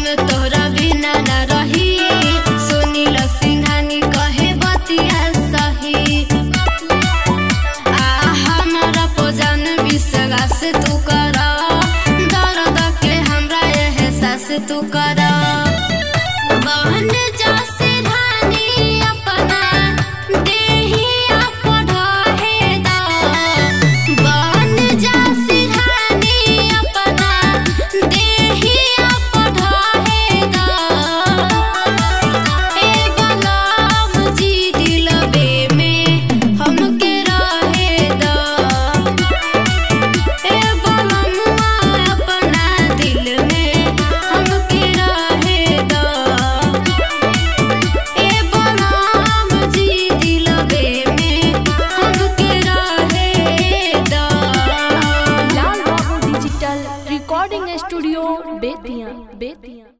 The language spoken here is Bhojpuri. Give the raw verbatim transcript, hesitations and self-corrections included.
में तोहरा बिना न रही। सुनील सिंघानी कहे बतिया सही। आ हमारा पोजन विश्वास तू कर, दर्द के हमरा एहसास तू कर। बहन जैसे रानी अपना देहिया पढ़े दा। बहन जैसे रानी अपना देहिया पढ़े दा। ए बलम जी दिलबे में हमके रहे दा। ए बलमुआ अपना दिल में हमके रहे दा। ए बलम जी दिलबे में हमके रहे दा। Lal Babu digital recording studio Bettiah Bettiah.